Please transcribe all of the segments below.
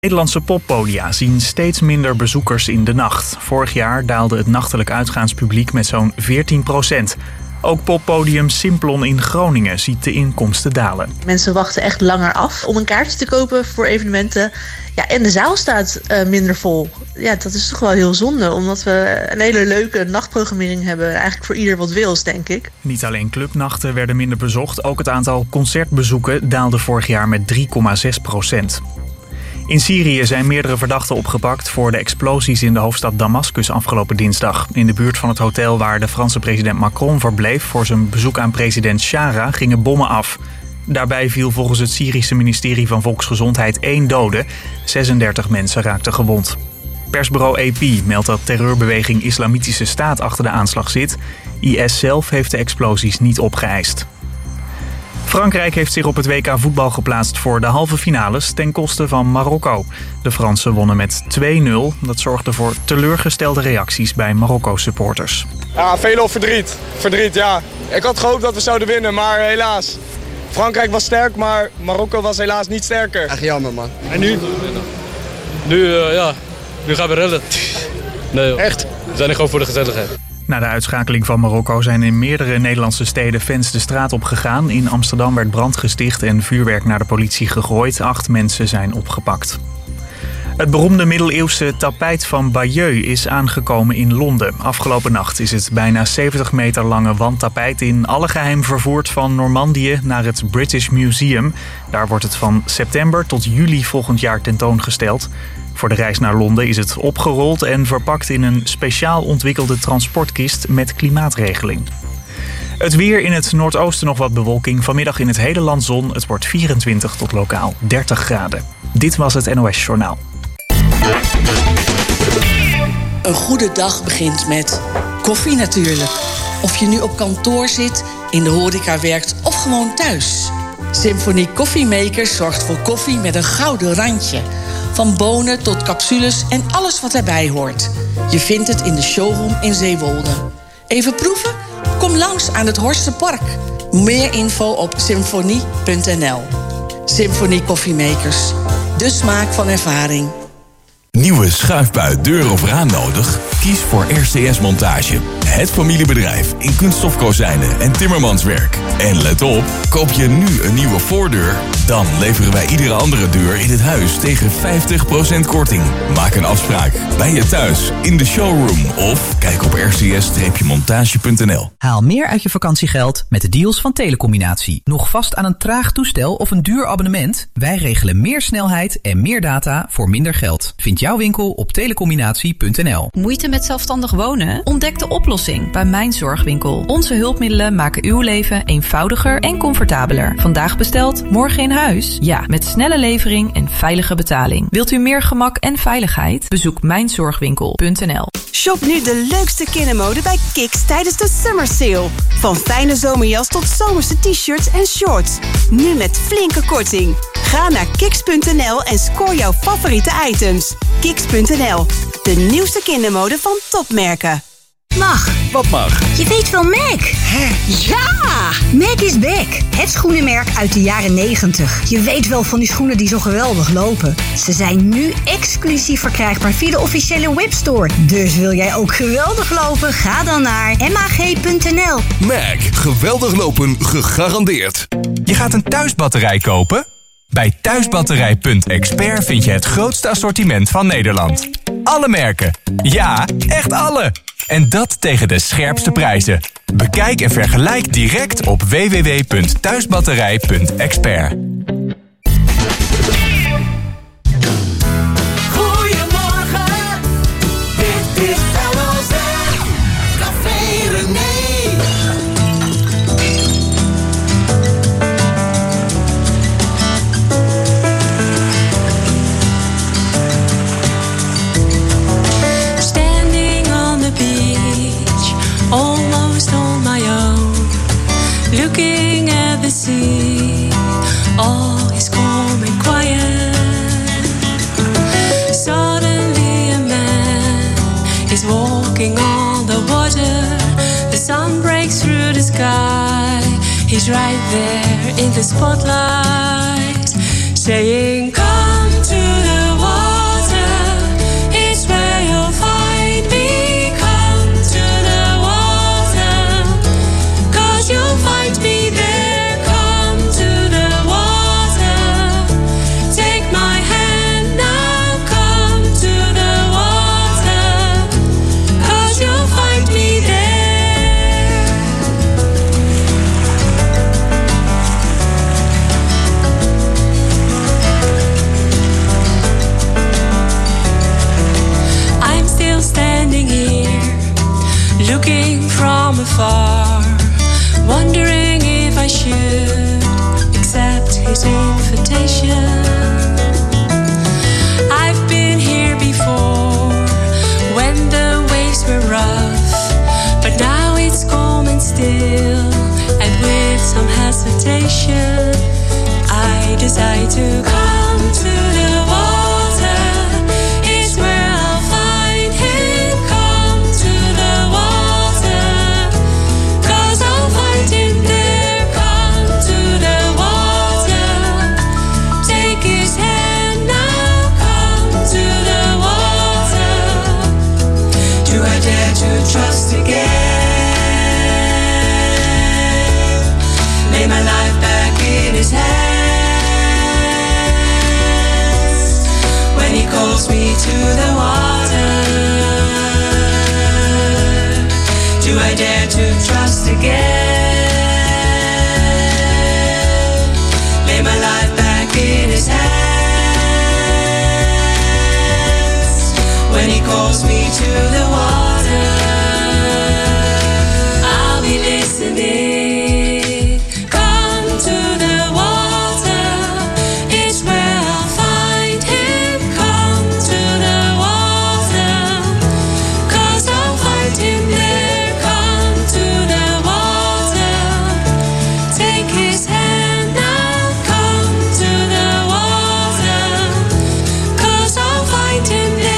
Nederlandse poppodia zien steeds minder bezoekers in de nacht. Vorig jaar daalde het nachtelijk uitgaanspubliek met zo'n 14%. Ook poppodium Simplon in Groningen ziet de inkomsten dalen. Mensen wachten echt langer af om een kaartje te kopen voor evenementen. Ja, en de zaal staat minder vol. Ja, dat is toch wel heel zonde, omdat we een hele leuke nachtprogrammering hebben. Eigenlijk voor ieder wat wils, denk ik. Niet alleen clubnachten werden minder bezocht, ook het aantal concertbezoeken daalde vorig jaar met 3,6%. In Syrië zijn meerdere verdachten opgepakt voor de explosies in de hoofdstad Damascus afgelopen dinsdag. In de buurt van het hotel waar de Franse president Macron verbleef voor zijn bezoek aan president Chara gingen bommen af. Daarbij viel volgens het Syrische ministerie van Volksgezondheid 1 dode. 36 mensen raakten gewond. Persbureau AP meldt dat terreurbeweging Islamitische Staat achter de aanslag zit. IS zelf heeft de explosies niet opgeëist. Frankrijk heeft zich op het WK voetbal geplaatst voor de halve finales ten koste van Marokko. De Fransen wonnen met 2-0. Dat zorgde voor teleurgestelde reacties bij Marokko-supporters. Ja, veel verdriet. Verdriet, ja. Ik had gehoopt dat we zouden winnen, maar helaas. Frankrijk was sterk, maar Marokko was helaas niet sterker. Echt jammer, man. En nu? Nu gaan we redden. Nee, echt? We zijn er gewoon voor de gezelligheid. Na de uitschakeling van Marokko zijn in meerdere Nederlandse steden fans de straat op gegaan. In Amsterdam werd brand gesticht en vuurwerk naar de politie gegooid. 8 mensen zijn opgepakt. Het beroemde middeleeuwse tapijt van Bayeux is aangekomen in Londen. Afgelopen nacht is het bijna 70 meter lange wandtapijt in alle geheim vervoerd van Normandië naar het British Museum. Daar wordt het van september tot juli volgend jaar tentoongesteld. Voor de reis naar Londen is het opgerold en verpakt in een speciaal ontwikkelde transportkist met klimaatregeling. Het weer: in het noordoosten nog wat bewolking. Vanmiddag in het hele land zon. Het wordt 24 tot lokaal 30 graden. Dit was het NOS Journaal. Een goede dag begint met koffie natuurlijk. Of je nu op kantoor zit, in de horeca werkt of gewoon thuis. Symphony Koffiemakers zorgt voor koffie met een gouden randje. Van bonen tot capsules en alles wat erbij hoort. Je vindt het in de showroom in Zeewolde. Even proeven? Kom langs aan het Horstenpark. Meer info op symfonie.nl. Symphony Koffiemakers. De smaak van ervaring. Nieuwe schuifbui, deur of raam nodig? Kies voor RCS Montage. Het familiebedrijf in kunststofkozijnen en timmermanswerk. En let op, koop je nu een nieuwe voordeur, dan leveren wij iedere andere deur in het huis tegen 50% korting. Maak een afspraak bij je thuis, in de showroom of kijk op rcs-montage.nl. Haal meer uit je vakantiegeld met de deals van Telecombinatie. Nog vast aan een traag toestel of een duur abonnement? Wij regelen meer snelheid en meer data voor minder geld. Vind jouw winkel op telecombinatie.nl. Moeite met zelfstandig wonen? Ontdek de oplossing bij Mijn Zorgwinkel. Onze hulpmiddelen maken uw leven eenvoudiger en comfortabeler. Vandaag besteld, morgen in huis? Ja, met snelle levering en veilige betaling. Wilt u meer gemak en veiligheid? Bezoek mijnzorgwinkel.nl. Shop nu de leukste kindermode bij Kiks tijdens de Summer Sale. Van fijne zomerjas tot zomerse t-shirts en shorts. Nu met flinke korting. Ga naar kiks.nl en scoor jouw favoriete items. Kiks.nl, de nieuwste kindermode van topmerken. Mag. Wat mag? Je weet wel Mac. Ja! Mac is back. Het schoenenmerk uit de jaren 90. Je weet wel van die schoenen die zo geweldig lopen. Ze zijn nu exclusief verkrijgbaar via de officiële webstore. Dus wil jij ook geweldig lopen? Ga dan naar mag.nl. Mac, geweldig lopen gegarandeerd. Je gaat een thuisbatterij kopen? Bij thuisbatterij.expert vind je het grootste assortiment van Nederland. Alle merken. Ja, echt alle. En dat tegen de scherpste prijzen. Bekijk en vergelijk direct op www.thuisbatterij.expert. Goedemorgen, dit is LOZ, Café René. Almost on my own, looking at the sea, all is calm and quiet. Suddenly a man is walking on the water. The sun breaks through the sky. He's right there in the spotlight, saying, "Come to the water." afar, wondering if I should accept his invitation. I've been here before when the waves were rough, but now it's calm and still, and with some hesitation I decide to come to the water. It's where I'll find him. Come to the water, 'cause I'll find him there. Come to the water, take his hand now. Come to the water. Do I dare to trust again? Lay my life back in his hands. When he calls me to the water, do I dare to trust again? Lay my life back in his hands. When he calls me to the water, I'll be listening. Come to the water, it's where I'll find him. Come to the water, 'cause I'll find him there. Come to the water, take his hand now. Come to the water, 'cause I'll find him there.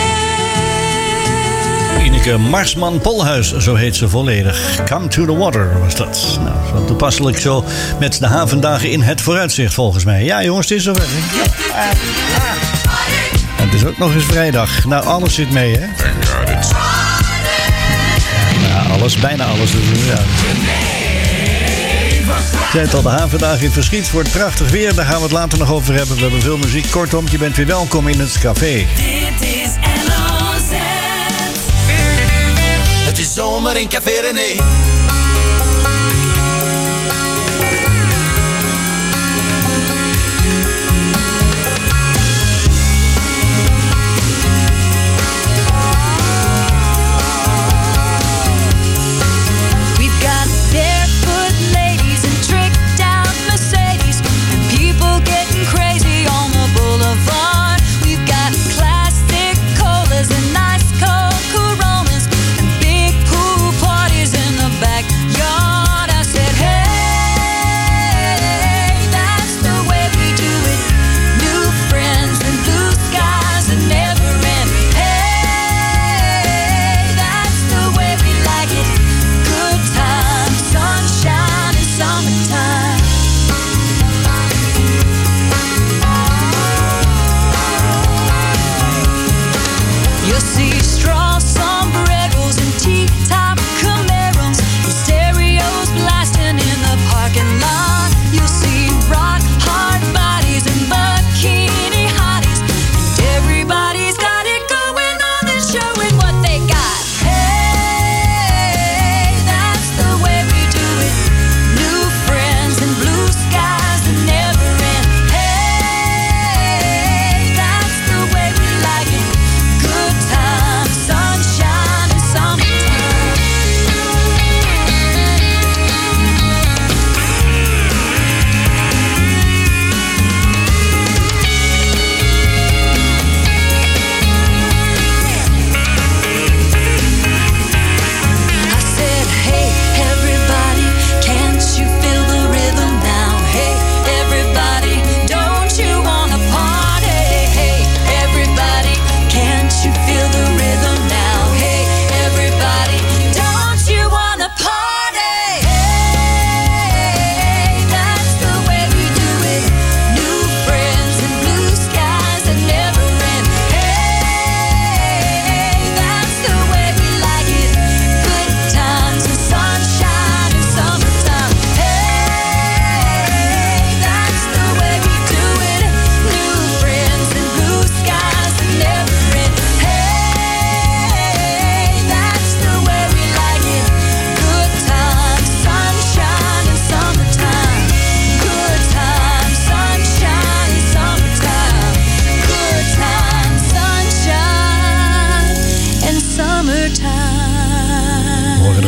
Ineke Marsman-Polhuis, zo heet ze volledig. Come to the water was dat. Nou, zo toepasselijk zo met de havendagen in het vooruitzicht volgens mij. Ja jongens, het is zover. En het is ook nog eens vrijdag. Nou, alles zit mee, hè? Ja, alles, bijna alles. Dus, ja. Ik zei het al, de havendagen in Verschiet wordt prachtig weer. Daar gaan we het later nog over hebben. We hebben veel muziek. Kortom, je bent weer welkom in het café. Dit is LOZ. Het is zomer in Café René. We've got barefoot ladies and tricked out Mercedes and people getting crazy on the boulevard. We've got classic colas and nice cold Coronas and big pool parties in the back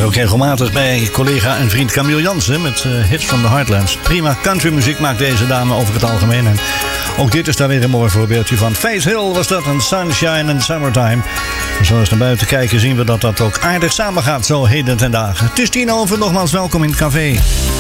ook regelmatig bij collega en vriend Camille Jansen met hits from the Heartlands. Prima countrymuziek maakt deze dame over het algemeen. En ook dit is daar weer een mooi voorbeeldje van. Face Hill was dat, een Sunshine and Summertime. En zoals naar buiten kijken zien we dat dat ook aardig samen gaat zo heden ten dagen. Het is 10:00, nogmaals welkom in het café.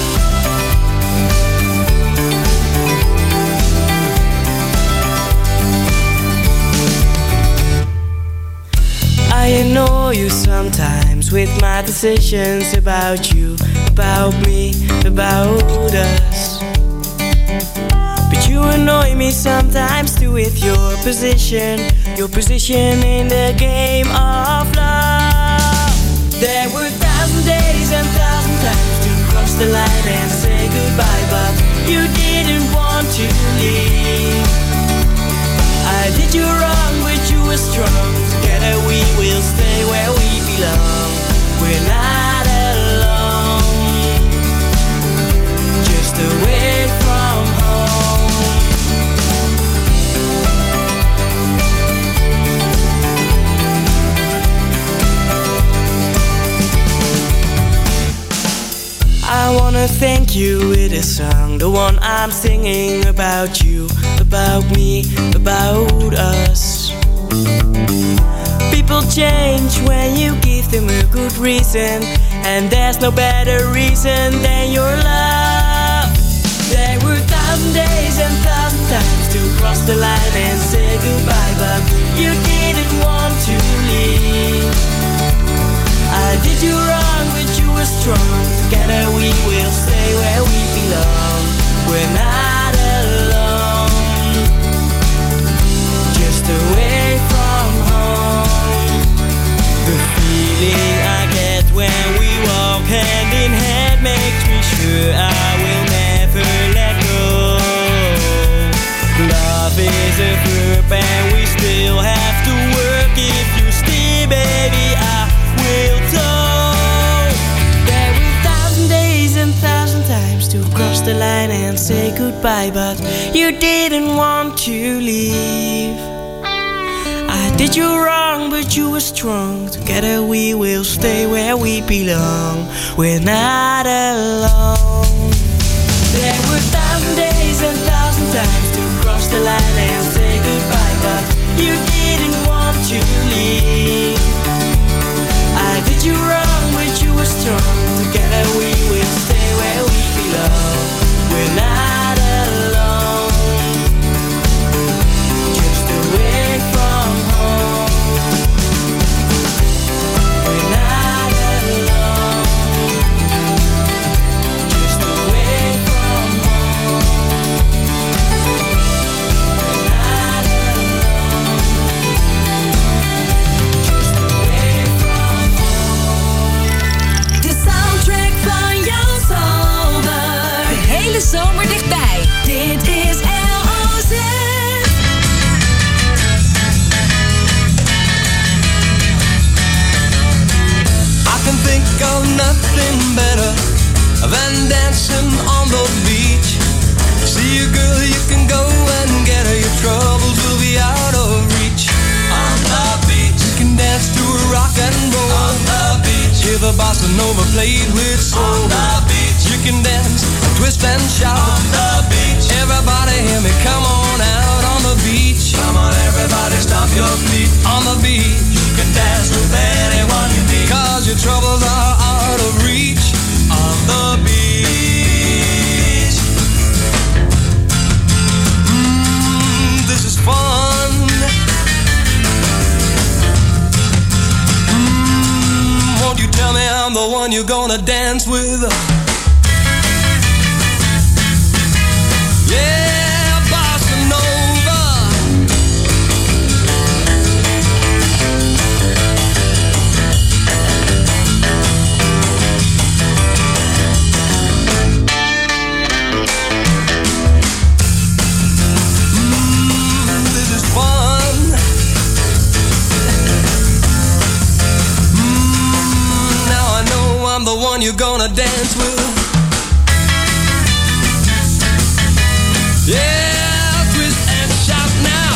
I annoy you sometimes with my decisions about you, about me, about us. But you annoy me sometimes too with your position in the game of love. There were 1,000 days and 1,000 times to cross the line and say goodbye, but you didn't want to leave. I did you wrong, but you were strong. Together we will stay where we belong. We're not alone, just away from home. I wanna thank you with a song, the one I'm singing about you, about me, about us. People change when you give them a good reason, and there's no better reason than your love. There were 1,000 days and 1,000 times to cross the line and say goodbye, but you didn't want to leave. I did you wrong, but you were strong. Together we will stay where we belong. We're not alone, just away from home. The feeling I get when we walk hand in hand makes me sure I will never let go. Love is a verb and we still have to work. If you stay, baby, I will tow. There were 1,000 days and 1,000 times to cross the line and say goodbye, but you didn't want to leave. I did you wrong, but you were strong. Together we will stay where we belong. We're not alone. There were 1,000 days and 1,000 times to cross the line and say goodbye, but you didn't want to leave. I did you wrong, but you were strong. Together we will stay where we belong. We're not alone, just away from home. We're not alone, just away from home. We're not alone, just away from home. De soundtrack van jouw zomer. De hele zomer dichtbij. Dit is LOZ. I can think of nothing better than dancing on the beach. See a girl, you can go and get her. Your troubles will be out of reach. On the beach, you can dance to a rock and roll. On the beach, hear the bossa nova played with soul. On the beach, you can dance, twist and shout. On the beach, everybody hear me, come on out on the beach. Come on, everybody, stomp your feet. On the beach, you can dance with anyone you meet. 'Cause your troubles are out of reach. On the beach. This is fun. Won't you tell me I'm the one you're gonna dance with? Yeah, bossa nova. This is fun. Now I know I'm the one you're gonna dance with. Yeah, twist and shout now.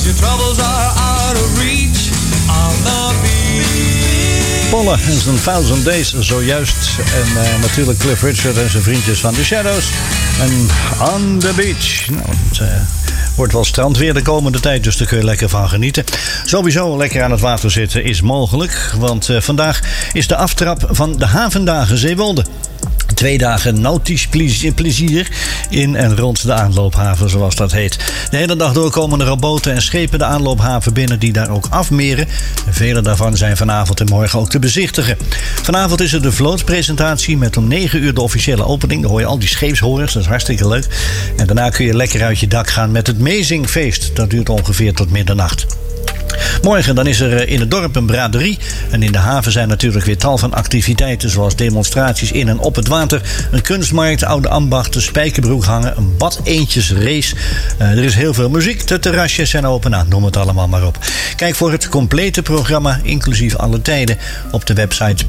your troubles are out of reach on the beach. Polle en zijn 1000 Days zojuist. En natuurlijk Cliff Richard en zijn vriendjes van The Shadows. En On the Beach. Nou, het wordt wel strandweer de komende tijd, dus daar kun je lekker van genieten. Sowieso lekker aan het water zitten is mogelijk. Want vandaag is de aftrap van de Havendagen Zeewolde. 2 dagen nautisch plezier in en rond de aanloophaven, zoals dat heet. De hele dag door komen er boten en schepen de aanloophaven binnen die daar ook afmeren. En vele daarvan zijn vanavond en morgen ook te bezichtigen. Vanavond is er de vlootpresentatie met om 9 uur de officiële opening. Dan hoor je al die scheepshorens, dat is hartstikke leuk. En daarna kun je lekker uit je dak gaan met het Mezingfeest. Dat duurt ongeveer tot middernacht. Morgen dan is er in het dorp een braderie. En in de haven zijn natuurlijk weer tal van activiteiten, zoals demonstraties in en op het water, een kunstmarkt, oude ambachten, spijkerbroek hangen, een badeentjesrace. Er is heel veel muziek, de terrasjes zijn open, nou, noem het allemaal maar op. Kijk voor het complete programma, inclusief alle tijden, op de website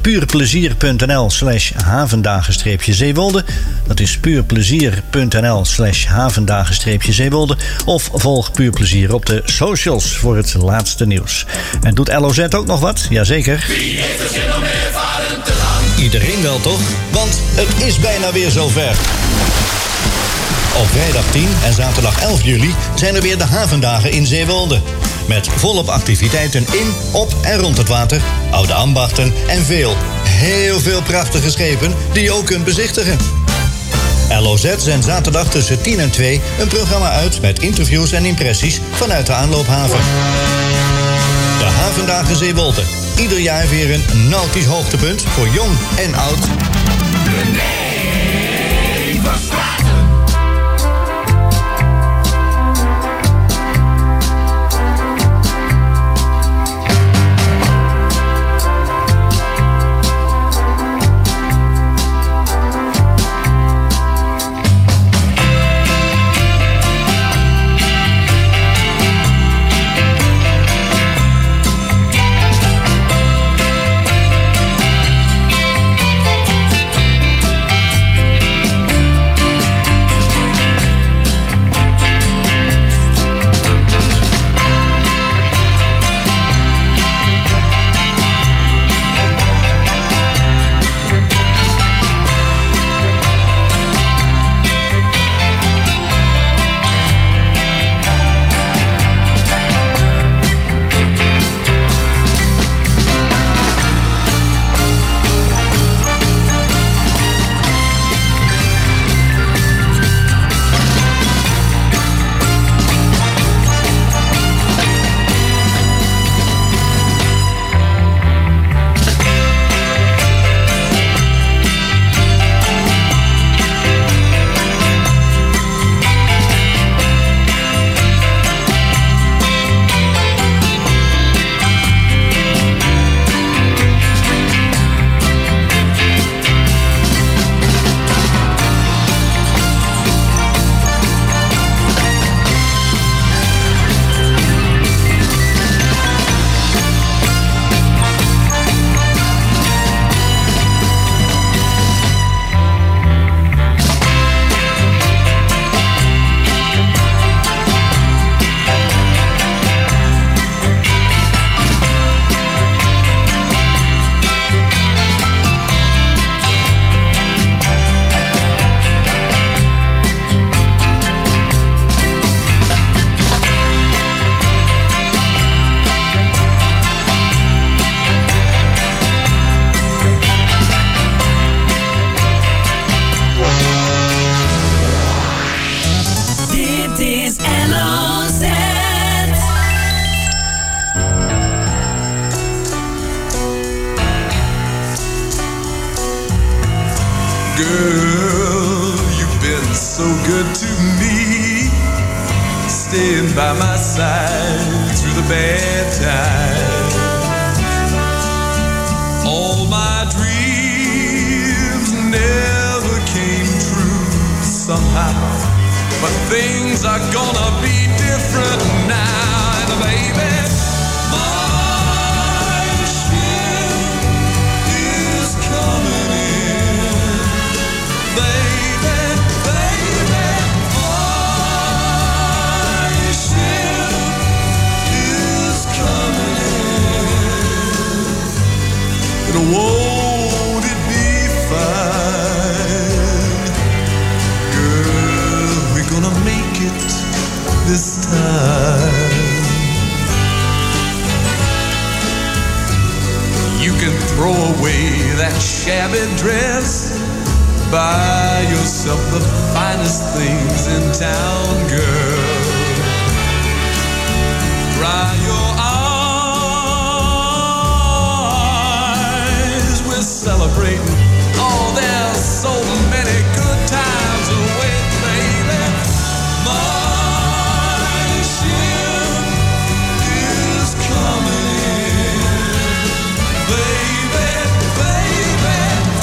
puurplezier.nl/havendagen-zeewolde. Dat is puurplezier.nl/havendagen-zeewolde. Of volg Puur Plezier op de socials voor het laatste nieuws. En doet LOZ ook nog wat? Jazeker. Wie heeft er zin om meer varen te gaan? Iedereen wel toch? Want het is bijna weer zover. Op vrijdag 10 en zaterdag 11 juli zijn er weer de Havendagen in Zeewolde. Met volop activiteiten in, op en rond het water, oude ambachten en heel veel prachtige schepen die je ook kunt bezichtigen. LOZ zendt zaterdag tussen 10 en 2 een programma uit met interviews en impressies vanuit de aanloophaven. De Havendagen Zeewolde. Ieder jaar weer een nautisch hoogtepunt voor jong en oud. Girl, you've been so good to me, staying by my side through the bad times. All my dreams never came true somehow, but things are gonna be different now, and baby, And won't it be fine? Girl, we're gonna make it this time. You can throw away that shabby dress, buy yourself the finest things in town, girl. Dry your eyes, we're celebrating. Oh, there's so many good times away, baby. My ship is coming in, baby, baby.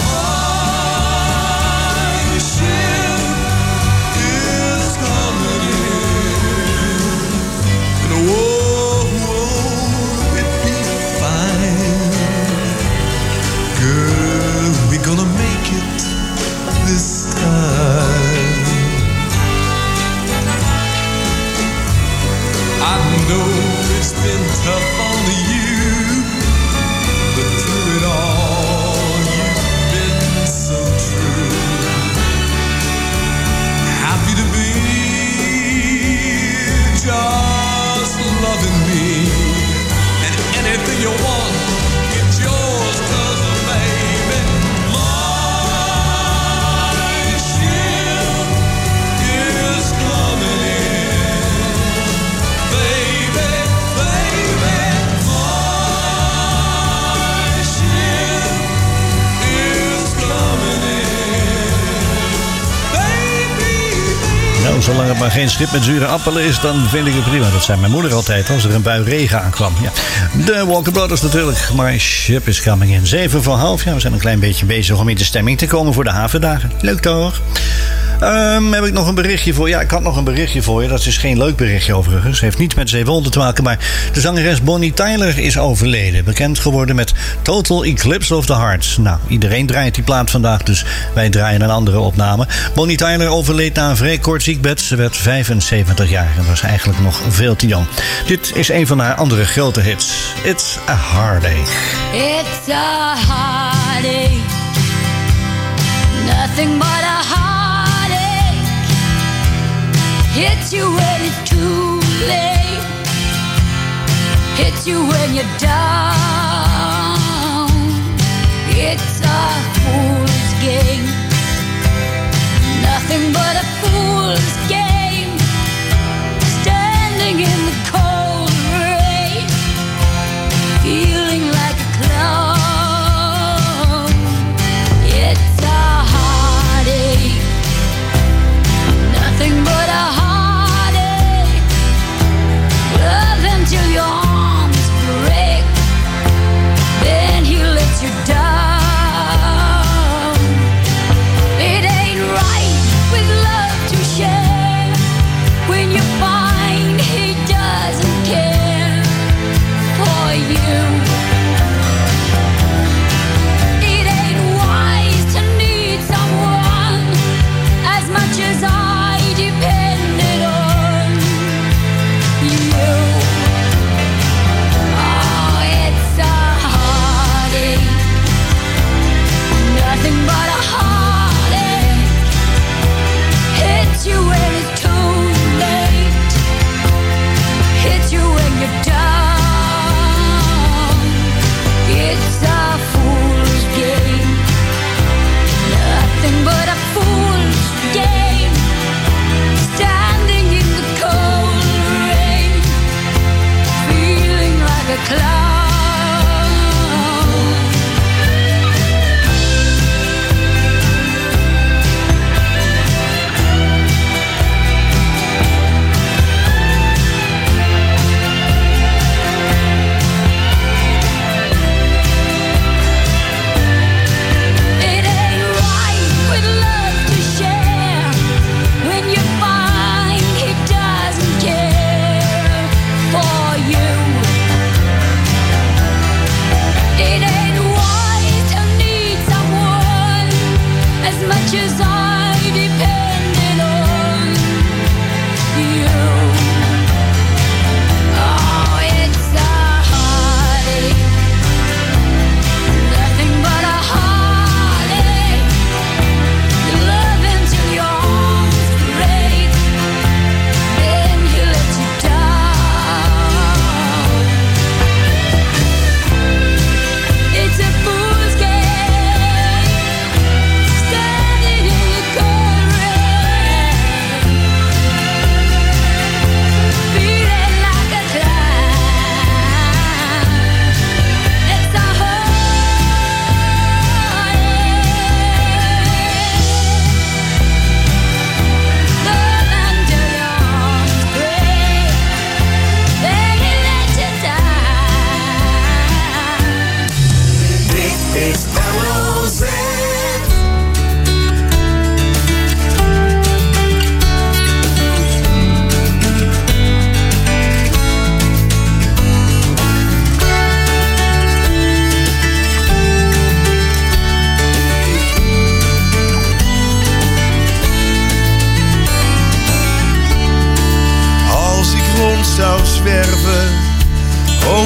My ship is coming in, and won't it be fine? Girl, we're gonna make it this time. I know it's been tough on you, but through it all, you've been so true. Happy to be just loving me, and anything you want, it's yours, 'cause baby, my ship is coming in. Baby, baby, my ship is coming in. Baby, Nou, zolang het maar geen schip met zure appelen is, dan vind ik het prima. Dat zei mijn moeder altijd als er een bui regen aankwam. Ja. De Walker Brothers natuurlijk. My ship is coming in. 7:30. Ja, we zijn een klein beetje bezig om in de stemming te komen voor de havendagen. Leuk toch? Heb ik nog een berichtje voor je? Ja, ik had nog een berichtje voor je. Dat is geen leuk berichtje overigens. Heeft niets met 700 te maken. Maar de zangeres Bonnie Tyler is overleden. Bekend geworden met Total Eclipse of the Heart. Nou, iedereen draait die plaat vandaag. Dus wij draaien een andere opname. Bonnie Tyler overleed na een vrij kort ziekbed. Ze werd 75 jaar. En was eigenlijk nog veel te jong. Dit is een van haar andere grote hits. It's a Heartache. It's a heartache, nothing but a heartache. Hits you when it's too late, hits you when you're down. It's a fool's game, nothing but a fool's game. Standing in the cold rain, feeling like a clown. It's a heartache, nothing but a heartache. Love until your arms break,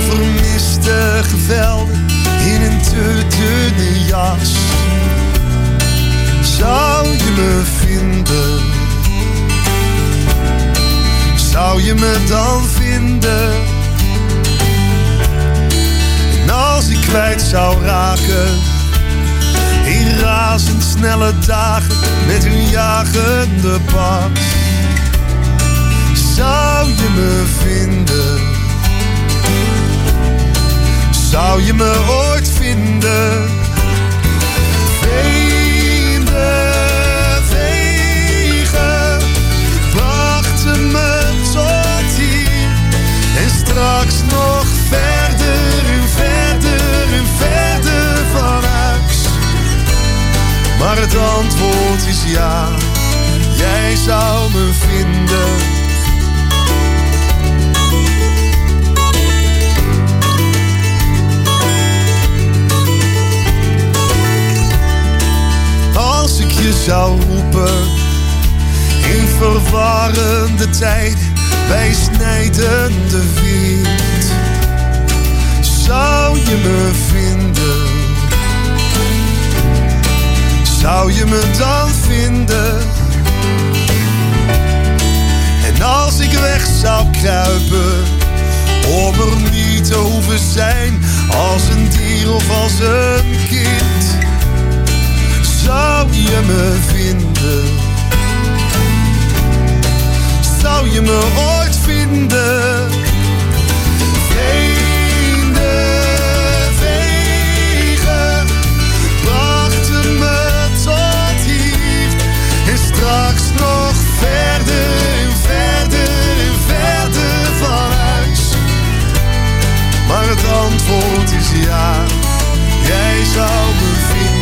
over mistige velden in een te dunne jas. Zou je me vinden? Zou je me dan vinden? En als ik kwijt zou raken in razendsnelle dagen met hun jagende pas, zou je me vinden? Zou je me ooit vinden? Wegen brachten me tot hier en straks nog verder en verder en verder van huis. Maar het antwoord is ja, jij zou me vinden. Als ik je zou roepen in verwarrende tijden bij snijdende wind, zou je me vinden? Zou je me dan vinden? En als ik weg zou kruipen om er niet te hoeven zijn als een dier of als een kind, zou je me vinden? Zou je me ooit vinden? Vreemde wegen brachten me tot hier en straks nog verder en verder en verder van huis. Maar het antwoord is ja, jij zou me vinden.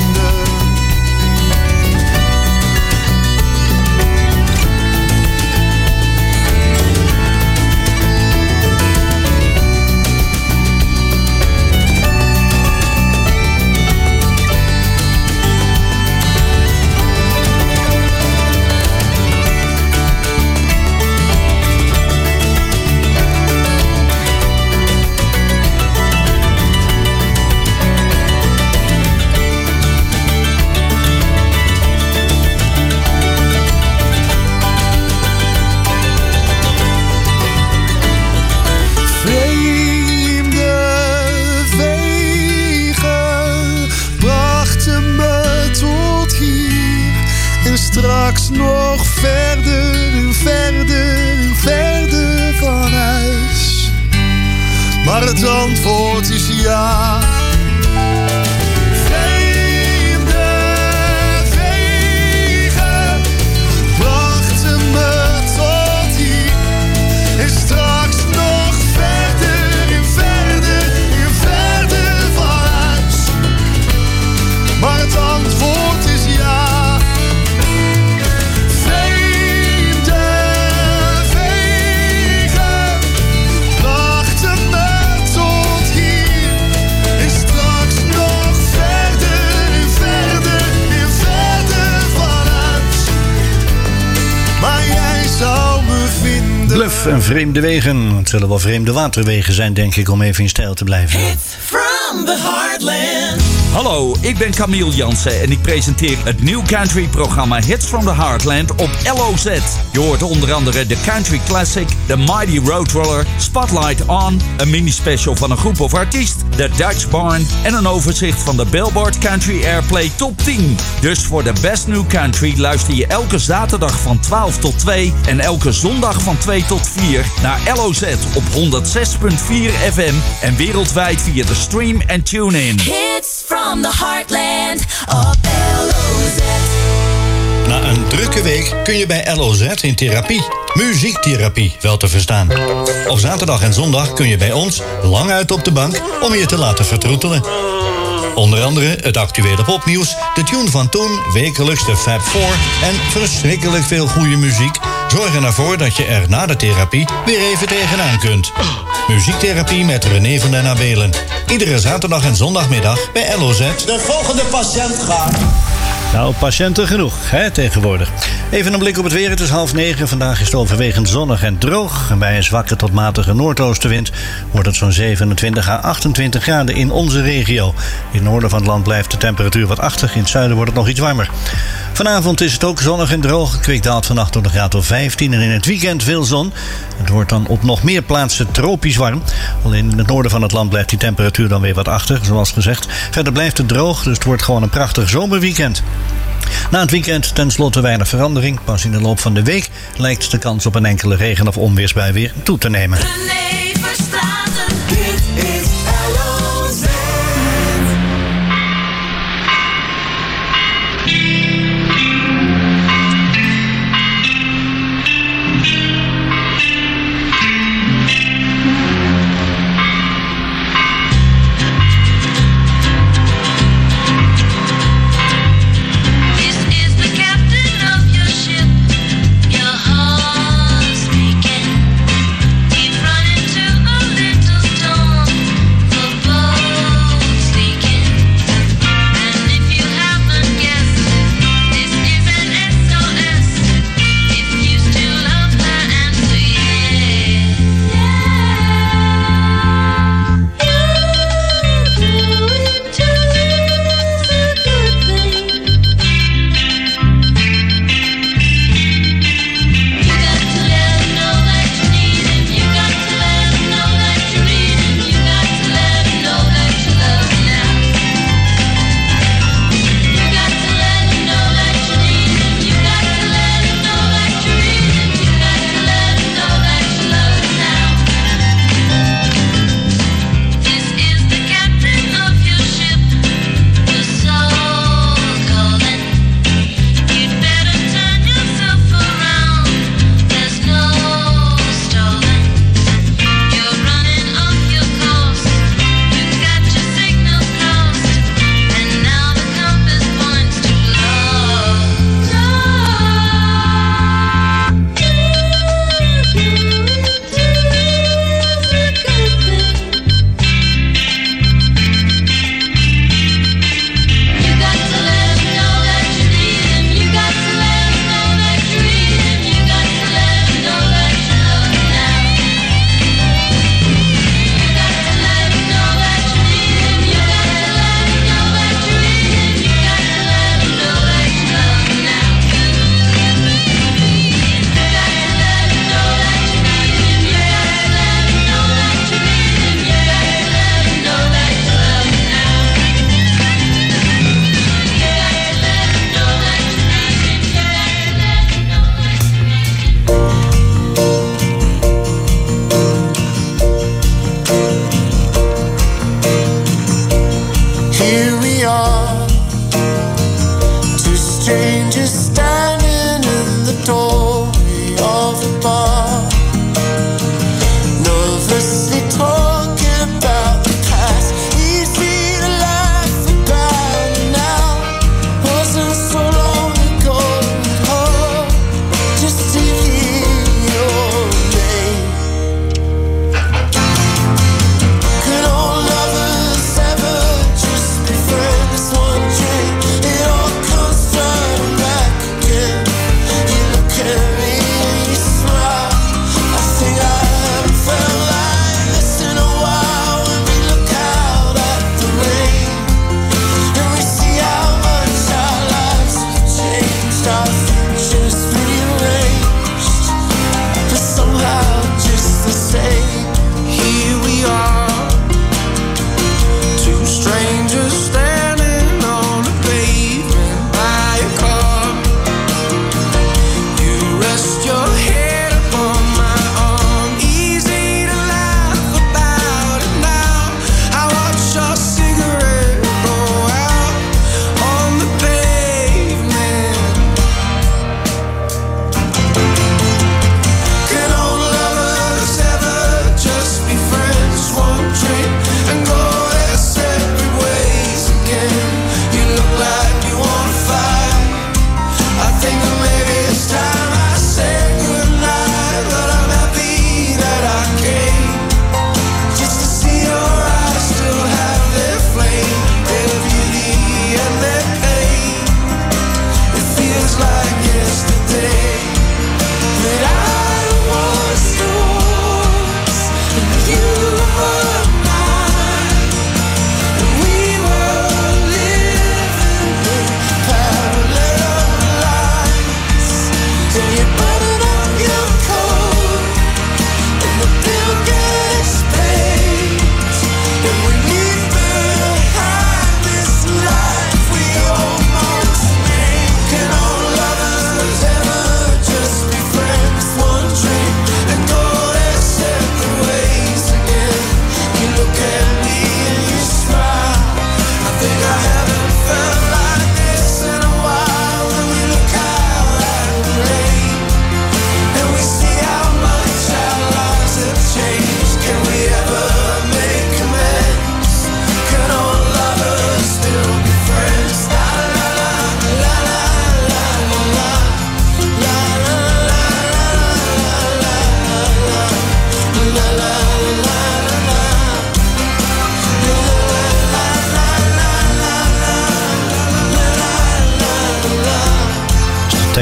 Straks nog verder en verder en verder van huis. Maar het antwoord is ja. Vreemde wegen brachten me tot hier en straks nog verder en verder en verder van huis. Maar het antwoord is ja. Bluff en vreemde wegen. Het zullen wel vreemde waterwegen zijn, denk ik, om even in stijl te blijven. From the Heartland. Hallo, ik ben Camille Jansen en ik presenteer het New Country programma Hits from the Heartland op LOZ. Je hoort onder andere de Country Classic, de Mighty Roadrunner, Spotlight On, een mini-special van een groep of artiest, de Dutch Barn en een overzicht van de Billboard Country Airplay Top 10. Dus voor de Best New Country luister je elke zaterdag van 12 tot 2 en elke zondag van 2 tot 4 naar LOZ op 106.4 FM en wereldwijd via de stream en tune-in. Hits from the Heartland op LOZ. Na een drukke week kun je bij LOZ in therapie. Muziektherapie, wel te verstaan. Op zaterdag en zondag kun je bij ons lang uit op de bank om je te laten vertroetelen. Onder andere het actuele popnieuws, de tune van toen, wekelijks de Fab Four en verschrikkelijk veel goede muziek zorgen ervoor dat je er na de therapie weer even tegenaan kunt. Muziektherapie met René van den Abelen. Iedere zaterdag en zondagmiddag bij LOZ. De volgende patiënt gaat. Nou, patiënten genoeg, hè, tegenwoordig. Even een blik op het weer. Het is 8:30. Vandaag is het overwegend zonnig en droog. En bij een zwakke tot matige noordoostenwind wordt het zo'n 27 à 28 graden in onze regio. In het noorden van het land blijft de temperatuur wat achtig. In het zuiden wordt het nog iets warmer. Vanavond is het ook zonnig en droog. Het kwik daalt vannacht tot een graad of 15. En in het weekend veel zon. Het wordt dan op nog meer plaatsen tropisch warm. Alleen in het noorden van het land blijft die temperatuur dan weer wat achter, zoals gezegd. Verder blijft het droog, dus het wordt gewoon een prachtig zomerweekend. Na het weekend tenslotte weinig verandering. Pas in de loop van de week lijkt de kans op een enkele regen- of onweersbui weer toe te nemen. René Verstraeten, dit is LOZ. One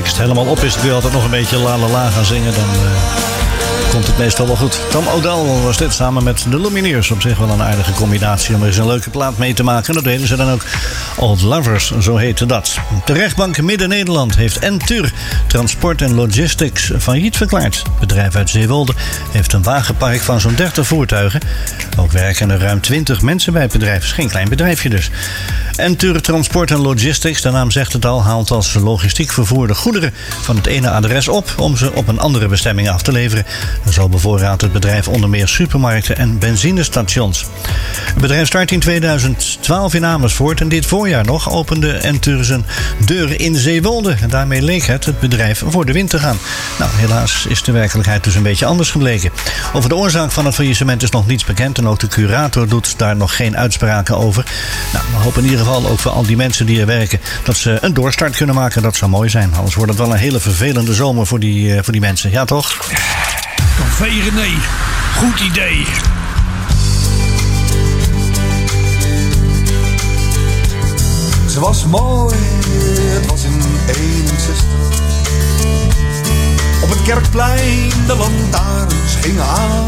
tekst helemaal op is, kun je altijd nog een beetje la la la gaan zingen. Dan komt het meestal wel goed. Tom O'Dell was dit samen met de Lumineers. Op zich wel een aardige combinatie om er eens een leuke plaat mee te maken. En dat deden ze dan ook. Old Lovers, zo heette dat. De rechtbank Midden-Nederland heeft Entur Transport en Logistics failliet verklaard. Het bedrijf uit Zeewolde heeft een wagenpark van zo'n 30 voertuigen. Ook werken er ruim 20 mensen bij het bedrijf. Is geen klein bedrijfje dus. Entur Transport en Logistics, de naam zegt het al, haalt als logistiek vervoerde goederen van het ene adres op om ze op een andere bestemming af te leveren. En zo bevoorraadt het bedrijf onder meer supermarkten en benzinestations. Het bedrijf start in 2012 in Amersfoort en dit voorjaar nog opende Entur zijn deur in Zeewolde. En daarmee leek het bedrijf voor de wind te gaan. Nou, helaas is de werkelijkheid dus een beetje anders gebleken. Over de oorzaak van het faillissement is nog niets bekend en ook de curator doet daar nog geen uitspraken over. Nou, we hopen in ieder geval ook voor al die mensen die er werken dat ze een doorstart kunnen maken. Dat zou mooi zijn. Anders wordt het wel een hele vervelende zomer voor die mensen. Ja, toch? Café René, goed idee. Ze was mooi, het was in 61. Op het kerkplein de lantaarns gingen aan.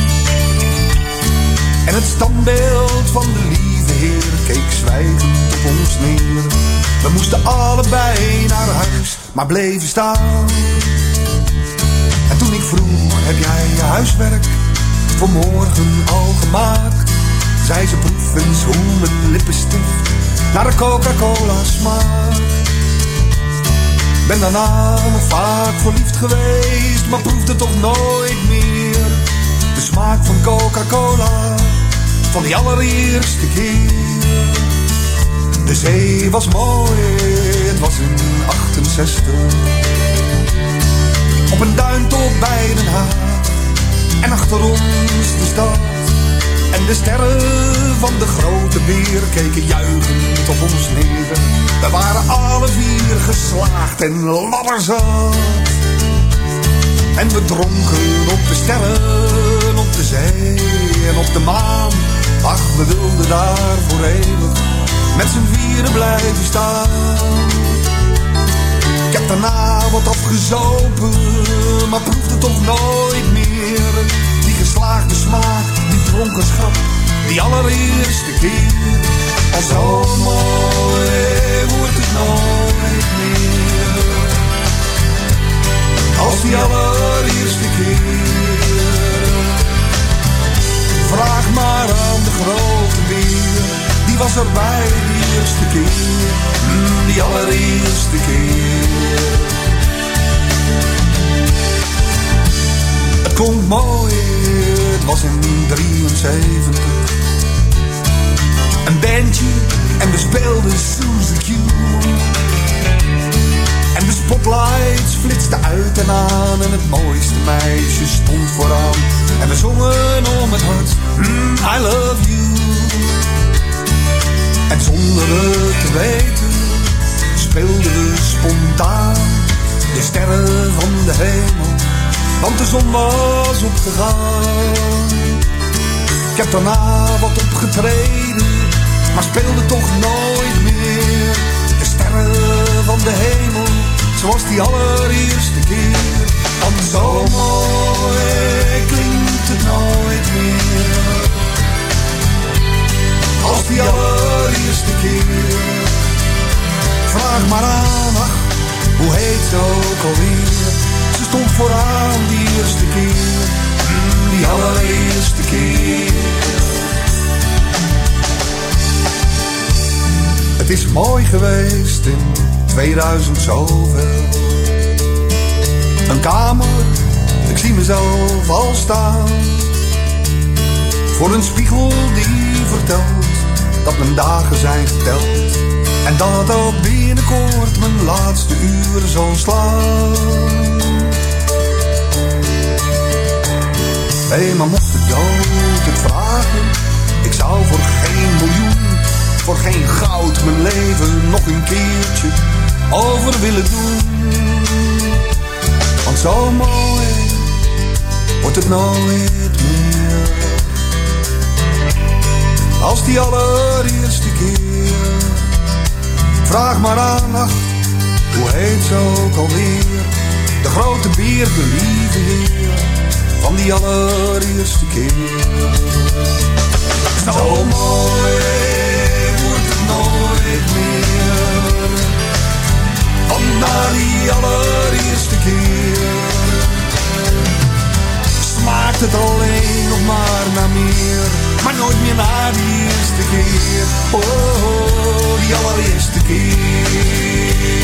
En het standbeeld van de lieve Heer keek zwijgend op ons neer. We moesten allebei naar huis, maar bleven staan. En toen ik vroeg, heb jij je huiswerk voor morgen al gemaakt? Zei ze, proef eens hoe mijn lippenstift naar de Coca-Cola smaakt. Ben daarna nog vaak verliefd geweest, maar proefde toch nooit meer de smaak van Coca-Cola van die allereerste keer. De zee was mooi, het was in 68. Op een duintop bij Den Haag en achter ons de stad. En de sterren van de grote beer keken juichend op ons neer. We waren alle vier geslaagd en ladderzat. En we dronken op de sterren, op de zee en op de maan. Ach, we wilden daar voor eeuwig met z'n vieren blijven staan. Ik heb daarna wat afgezopen, maar proefde toch nooit meer die geslaagde smaak, die dronkenschap, die allereerste keer. Al zo mooi wordt het nooit meer als die allereerste keer. Vraag maar aan de grote beer, die was erbij die eerste keer, die allereerste keer. Het klonk mooi, het was in 73. Een bandje en we speelden Suzy Q. En de spotlights flitsten uit en aan en het mooiste meisje stond vooraan. En we zongen om het hart, I love you. En zonder het te weten speelden we spontaan de sterren van de hemel, want de zon was opgegaan. Ik heb daarna wat opgetreden, maar speelde toch nooit meer de sterren van de hemel, zoals die allereerste keer. Want zo mooi klinkt het nooit meer als die allereerste keer. Vraag maar aan, ach, hoe heet ze ook alweer? Ze stond vooraan die eerste keer, die allereerste keer. Het is mooi geweest in 2000 zoveel. Een kamer, ik zie mezelf al staan. Voor een spiegel die vertelt dat mijn dagen zijn geteld. En dat ook binnenkort mijn laatste uur zal slaan. Hé, maar mocht ik dood het vragen, ik zou voor geen miljoen, voor geen goud mijn leven nog een keertje over willen doen. Want zo mooi wordt het nooit meer als die allereerste keer. Vraag maar aan, ach, hoe heet ze ook alweer. De grote beer, de lieve heer, van die allereerste keer. Zo mooi wordt het nooit meer, van na die allereerste keer. Smaakt het alleen nog maar naar meer, maar nooit meer naar die eerste keer. Oh, die allereerste keer.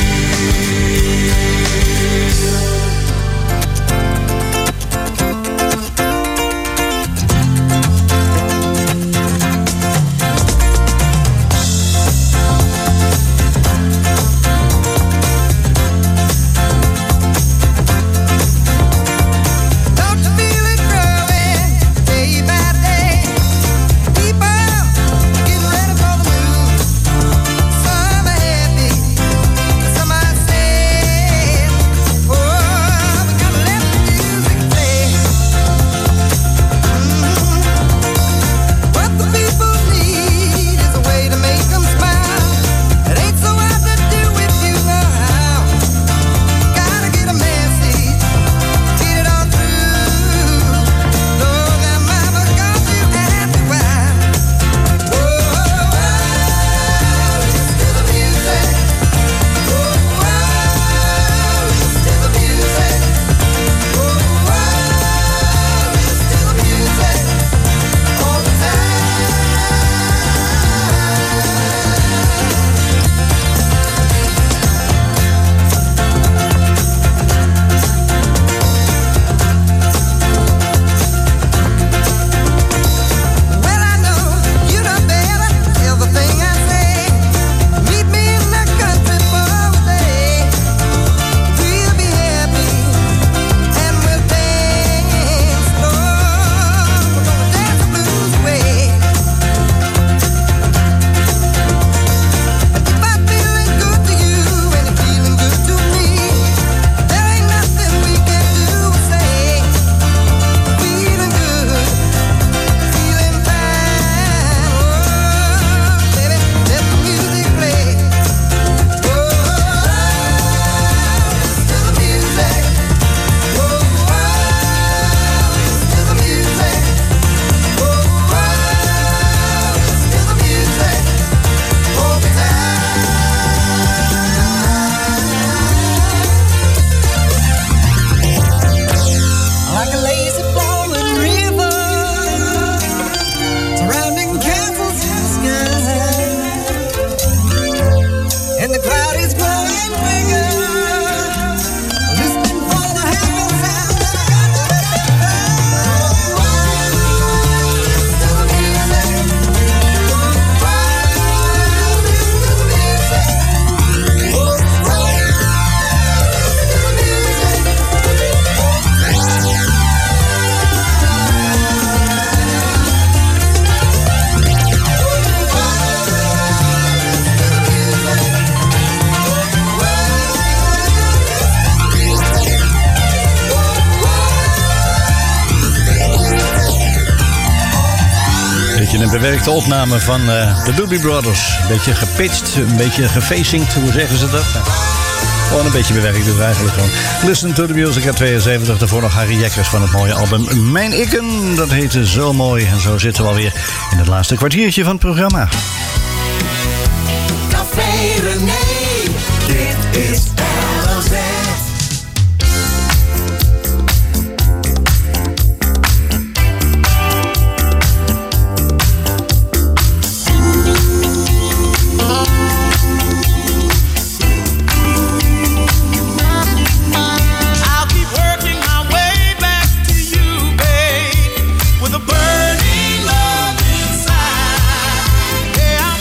Een bewerkte opname van de Doobie Brothers. Een beetje gepitcht, een beetje gefacingd, hoe zeggen ze dat? Gewoon een beetje bewerkt dus eigenlijk gewoon. Listen to the Music uit 72, daarvoor nog Harry Jekkers van het mooie album Mijn Ikken. Dat heette Zo Mooi en zo zitten we alweer in het laatste kwartiertje van het programma. Café René, dit is LOZ. Yeah.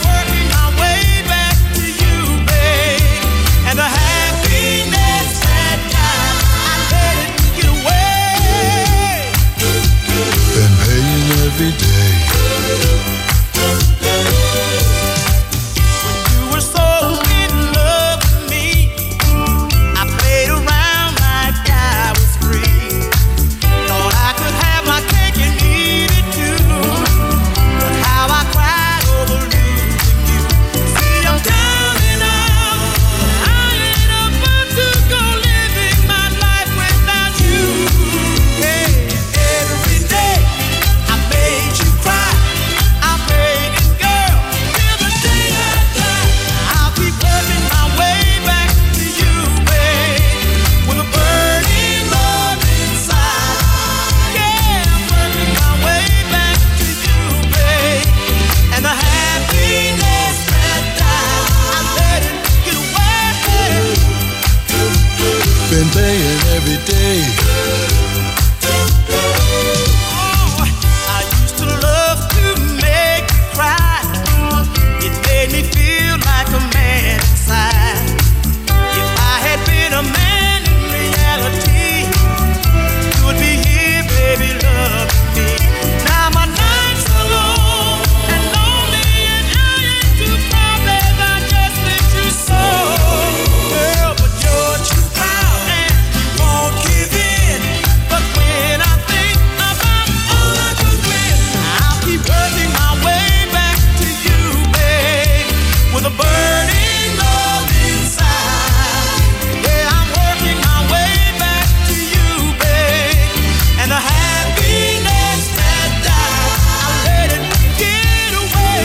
feel like a man inside. If I had been a man in reality, you would be here, baby, loving me. Now my nights are long and lonely, and I ain't too proud that I just let you so. Girl, but you're too proud and you won't give in. But when I think about all I could win, I'll keep working my way back to you, babe, with a burning love inside. Yeah, I'm working my way back to you, babe, and the happiness that died, I let it get away.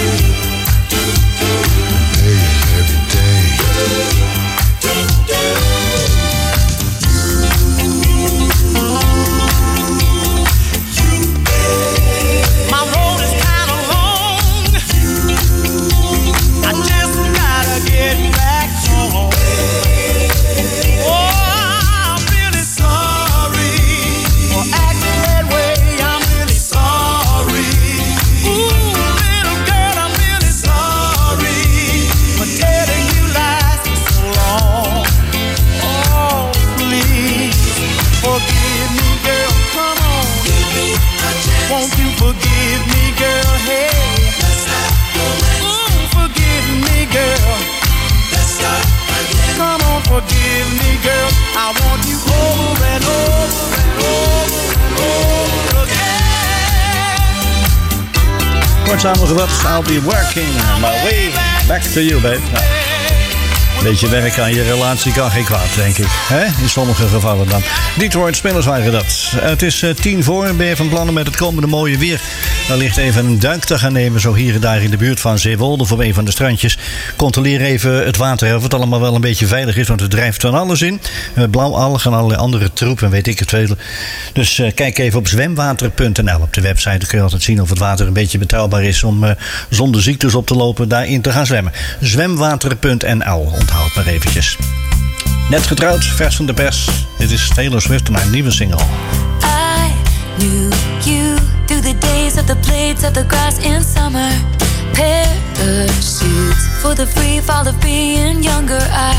Every day. My road is kinda long. I just gotta get back home. Oh, I'm really sorry for acting that way. I'm really sorry. Ooh, little girl, I'm really sorry for telling you lies for so long. Oh, please forgive me, girl. Come on. Won't you forgive me, girl? Hey. Forgive me, girl. Come on, forgive me, girl. I want you over and over and over and over again. Kort samengevat, I'll be working my way back to you, babe. Nou, een beetje werk aan je relatie kan geen kwaad, denk ik. Hè? In sommige gevallen dan. Detroit Spinners waren dat. Het is 10 voor. Ben je van plannen met het komende mooie weer? Dan ligt even een duik te gaan nemen, zo hier en daar in de buurt van Zeewolde, voor een van de strandjes. Controleer even het water, of het allemaal wel een beetje veilig is, want het drijft van alles in. Blauwalgen en allerlei andere troep en weet ik het veel. Dus kijk even op zwemwater.nl op de website. Dan kun je altijd zien of het water een beetje betrouwbaar is om zonder ziektes op te lopen daarin te gaan zwemmen. Zwemwater.nl, onthoud maar eventjes. Net getrouwd, vers van de pers. Dit is Taylor Swift en haar nieuwe single. I knew you through the days of the blades of the grass in summer. Parachutes for the free fall of being younger. I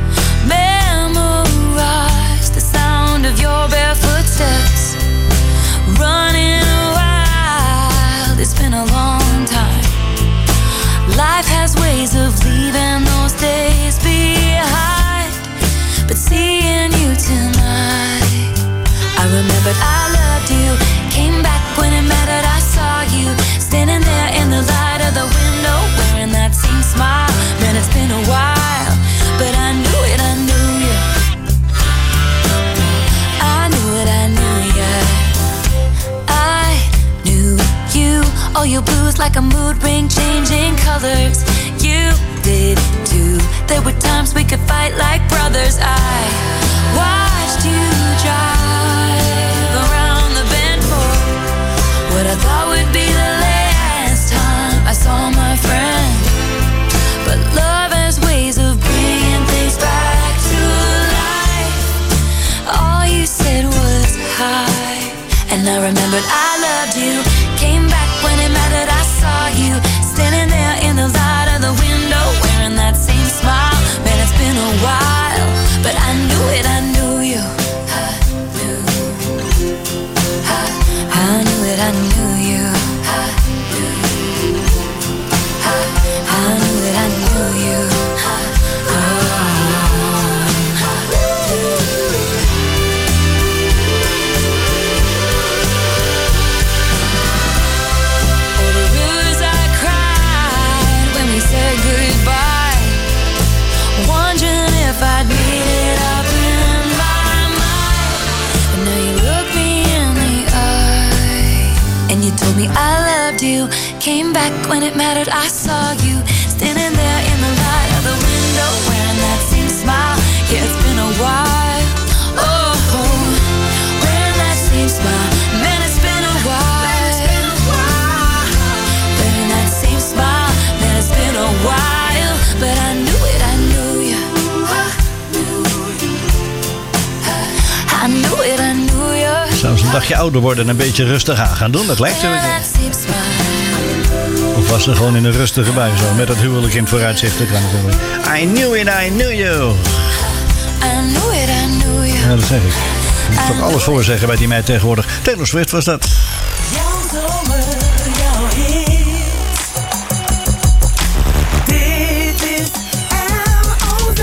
memorized the sound of your barefoot steps. Running wild, it's been a long time. Life has ways of leaving those days behind. But seeing you tonight, I remembered I loved you. Came back when it mattered, I saw you standing there in the light of the window, wearing that same smile. Man, it's been a while, but I knew it, I knew you. I knew it, I knew you. I knew you. Oh, your blues like a mood ring, changing colors. You did too. There were times we could fight like brothers. I watched you drive around the bend for what I thought would be the last time I saw my friend. But love has ways of bringing things back to life. All you said was hi, and I remembered I loved you. Came back when it mattered, I saw you standing there in the light of the window, wearing that same smile. Man, it's been a while, but I knew it, I knew you. I knew it, I knew you. I knew it, I knew you. Oh, the rivers I cried when we said goodbye, wondering if I'd made it up in my mind. But now you look me in the eye and you told me I loved you. Came back when it mattered, I saw you standing there in the light of the window, wearing that same smile. Yeah, it's been a while. Oh, wearing that same smile. Man, it's been a while. Wearing that same smile. Man, it's been a while. But I knew it, I knew you. I knew it, I knew you. Zelfs een dagje ouder worden en een beetje rustig aan gaan doen, dat lijkt er. Of was er gewoon in een rustige bui zo. Met het huwelijk in het vooruitzicht. I knew it, I knew you. I knew it, I knew you. Ja, dat zeg ik. Je moet toch alles voorzeggen bij die meid tegenwoordig. Taylor Swift was dat. Jouw zomer, jouw hit. Dit is LOZ.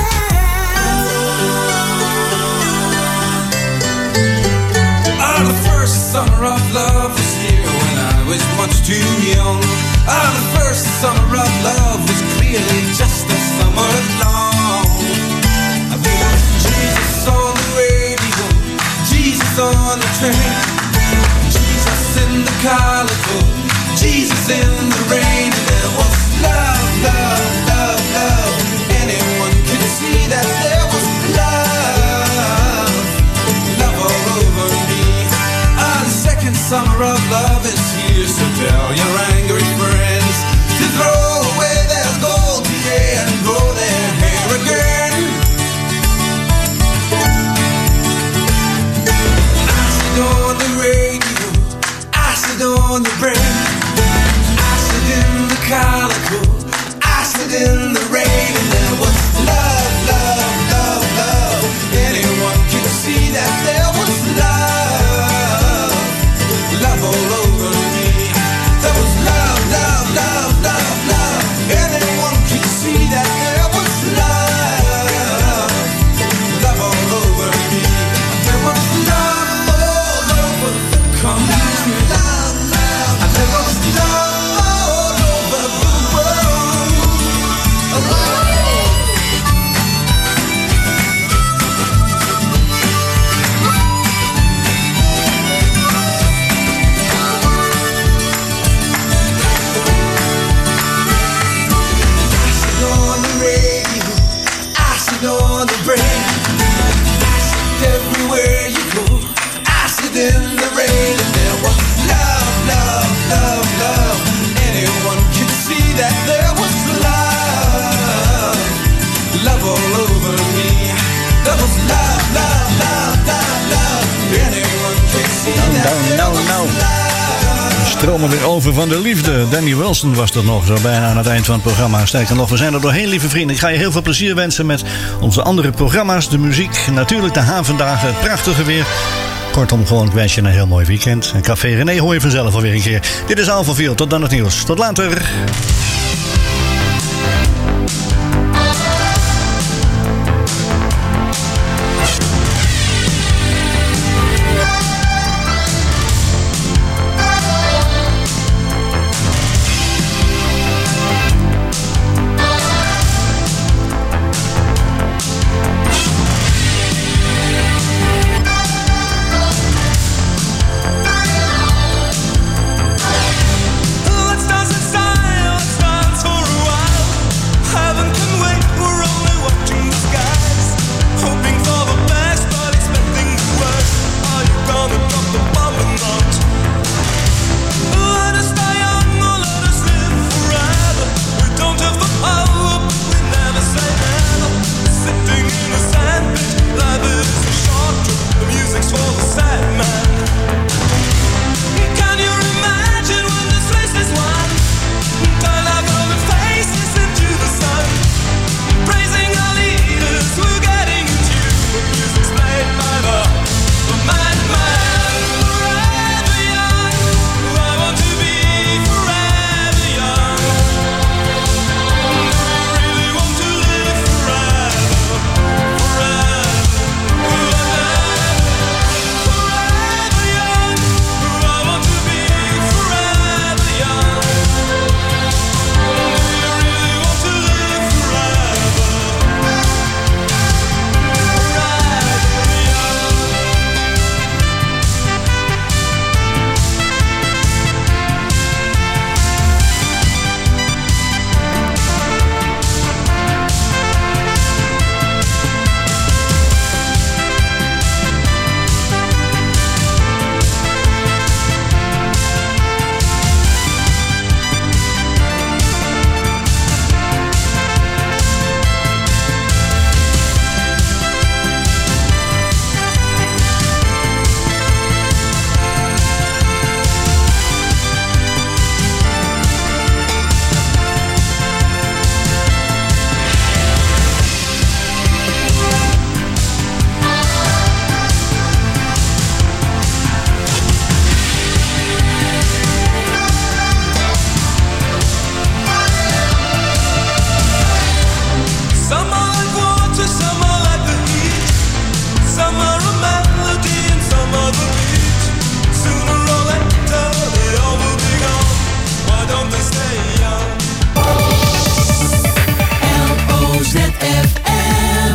The first summer of love was here when I was much too young. The first summer of love was clearly just a summer long. There was Jesus on the radio, Jesus on the train, Jesus in the calico, Jesus in the rain. And there was love, love, love, love. Anyone could see that there was love, love all over me. The second summer of love is here, so tell your angry friends to throw away their gold today and grow their hair again. Acid on the radio, acid on the brain, acid in the calico, acid in the rain. And there was love, love, love, love. Anyone could see that there was love, love all over me. There was love, love, love, love, love. Anyone could see that there was love, love all over me. There was love all over the country, love, love. And there was love all over the world. Acid on the radio, acid on the brain, acid everywhere you go, acid in the rain. And there was love, love, love, love. Anyone could see that there was love, love all over me. There was love, love, love, love, love. Anyone could see that there was love. We stromen weer over van de liefde. Danny Wilson was dat nog, zo bijna aan het eind van het programma. Sterker nog, we zijn er doorheen, lieve vrienden. Ik ga je heel veel plezier wensen met onze andere programma's. De muziek, natuurlijk de havendagen, het prachtige weer. Kortom, gewoon, ik wens je een heel mooi weekend. En Café René hoor je vanzelf alweer een keer. Dit is Alphaville, tot dan het nieuws. Tot later. Let's dance in style, let's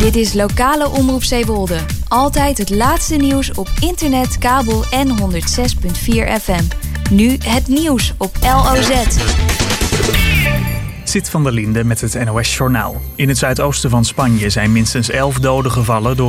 Dit is lokale omroep Zeewolde. Altijd het laatste nieuws op internet, kabel en 106.4 FM. Nu het nieuws op LOZ. Zit van der Linde met het NOS-journaal. In het zuidoosten van Spanje zijn minstens 11 doden gevallen door